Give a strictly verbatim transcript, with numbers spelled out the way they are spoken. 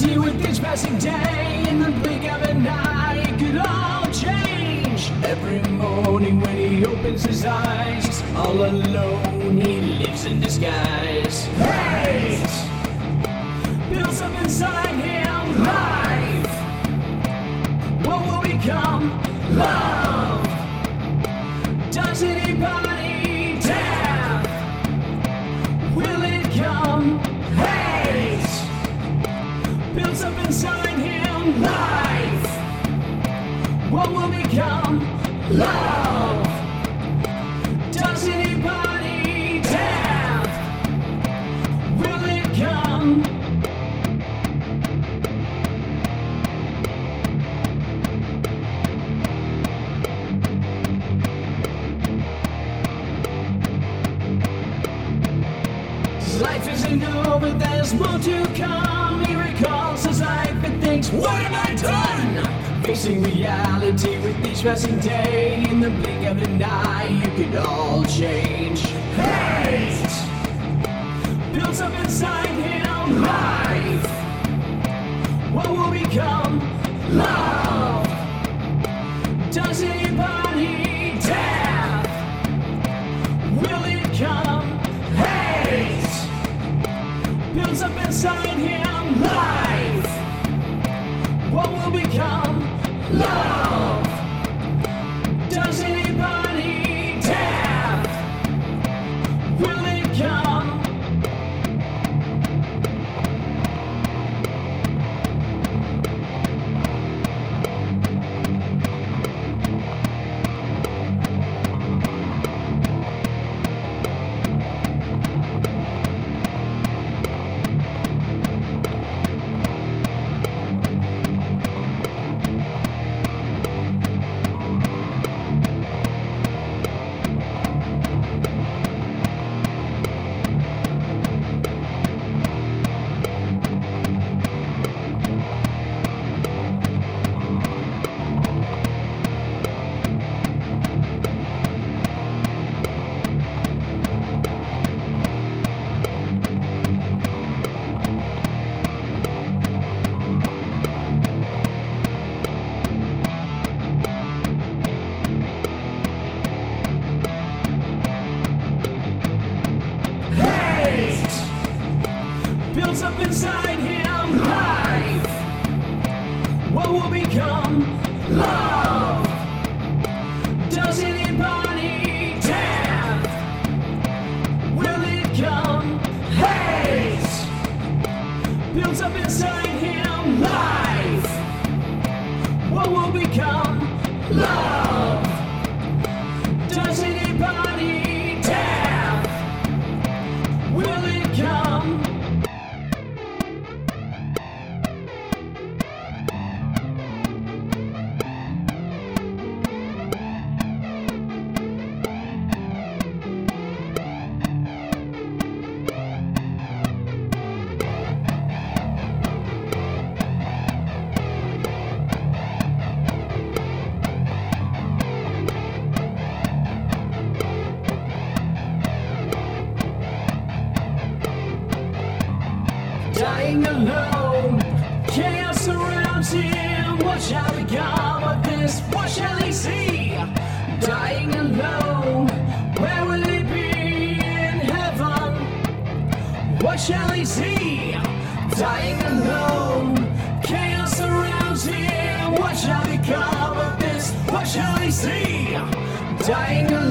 reality with each passing day. In the blink of an eye, it could all change. Every morning when he opens his eyes, all alone he lives in disguise. Hate builds up inside him life. What will become love? Does anybody dare? Will it come? Hate builds up inside him life. What will become love? Does anybody dare? Will it come? Life isn't over, there's more to come. He recalls his life and thinks, what have I done? Facing reality with each passing day. In the blink of an eye, you could all change. Hate builds up inside him life. What will become love? Does anybody dare? Will it come? Hate builds up inside him life. What will become love? Does anybody dare? Will it come? Builds up inside him life. What will become love? Does anybody dare? Will it come? Hate builds up inside him life. What will become love? Does anybody dare? Will it come? Dying alone, chaos surrounds him. What shall become of this? What shall he see? Dying alone, where will he be? In heaven, what shall he see? Dying alone, chaos surrounds him. What shall become of this? What shall he see? Dying alone.